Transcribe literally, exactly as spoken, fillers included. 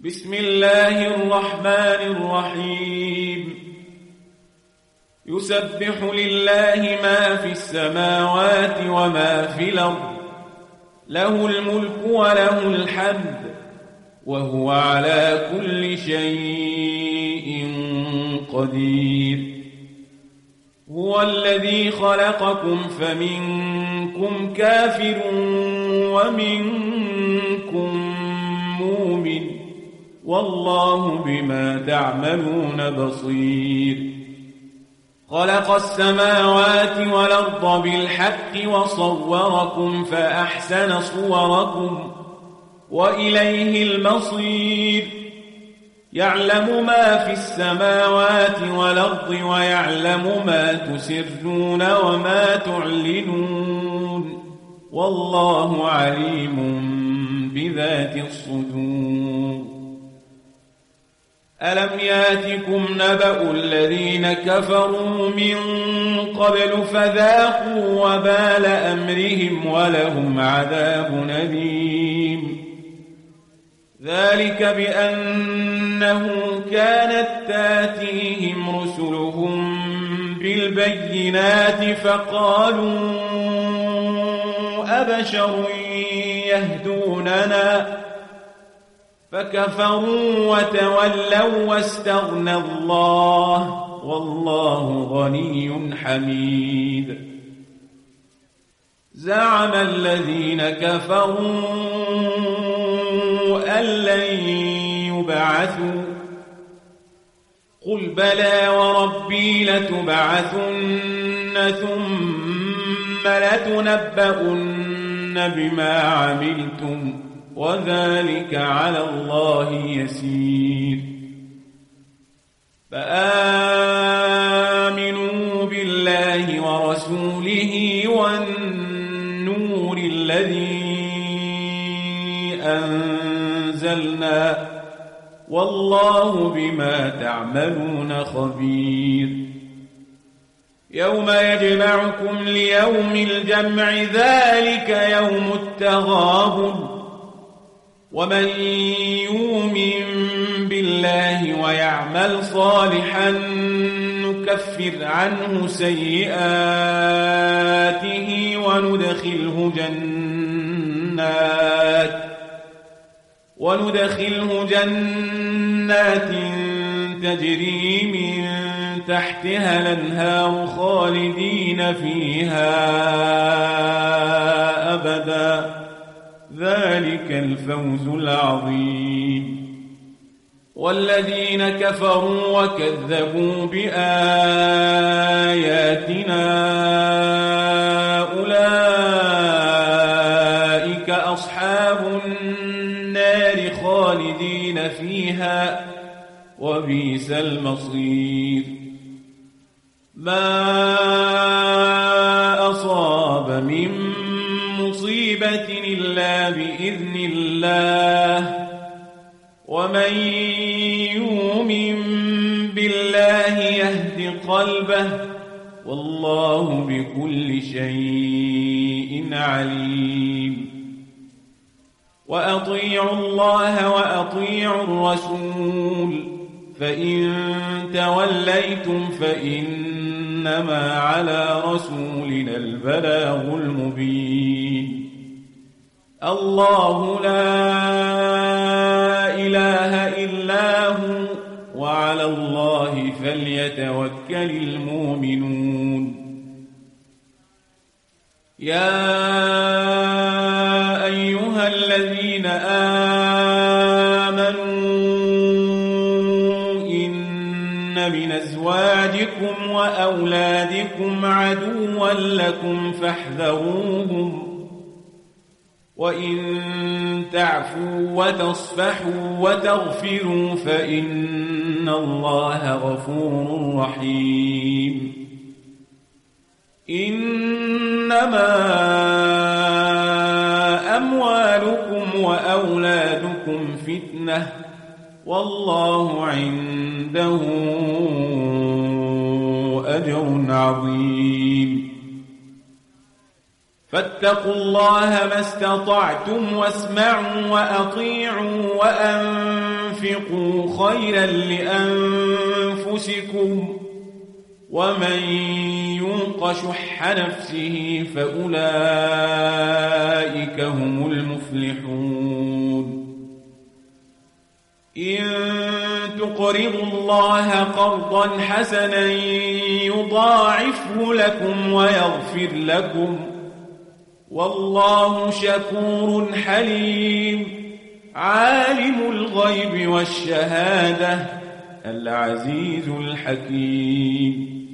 بسم الله الرحمن الرحيم يسبح لله ما في السماوات وما في الأرض له الملك وله الحمد وهو على كل شيء قدير هو الذي خلقكم فمنكم كافر ومنكم مؤمن والله بما تعملون بصير خلق السماوات والأرض بالحق وصوركم فأحسن صوركم وإليه المصير يعلم ما في السماوات والأرض ويعلم ما تسرون وما تعلنون والله عليم بذات الصدور ألم ياتكم نبأ الذين كفروا من قبل فذاقوا وبال أمرهم ولهم عذاب أليم ذلك بأنه كانت تاتيهم رسلهم بالبينات فقالوا أبشر يهدوننا فكفروا وتولوا واستغنى الله والله غني حميد زعم الذين كفروا أن لن يبعثوا قل بلى وربي لتبعثن ثم لتنبؤن بما عملتم وذلك على الله يسير فآمنوا بالله ورسوله والنور الذي أنزلنا والله بما تعملون خبير يوم يجمعكم ليوم الجمع ذلك يوم التغابن ومن يؤمن بالله ويعمل صالحا نكفر عنه سيئاته وندخله جنات وندخله جنات تجري من تحتها الأنهار خالدين فيها أبدا ذلك الفوز العظيم والذين كفروا وكذبوا بآياتنا أولئك أصحاب النار خالدين فيها وبئس المصير ما أصاب من مصيبة إلا بإذن الله ومن يؤمن بالله يهد قلبه والله بكل شيء عليم وأطيعوا الله وأطيعوا الرسول فإن توليتم فإنما على رسولنا البلاغ المبين الله لا إله إلا هو وعلى الله فليتوكل المؤمنون يا أيها الذين آمنوا إن من أزواجكم وأولادكم عدوا لكم فاحذروهم وإن تعفوا وتصفحوا وتغفروا فإن الله غفور رحيم إنما أموالكم وأولادكم فتنة والله عنده أجر عظيم فاتقوا الله ما استطعتم واسمعوا وأطيعوا وأنفقوا تنفقوا خيرا لأنفسكم ومن يوق شح نفسه فأولئك هم المفلحون إن تقرضوا الله قرضا حسنا يضاعفه لكم ويغفر لكم والله شكور حليم عالم الغيب والشهادة العزيز الحكيم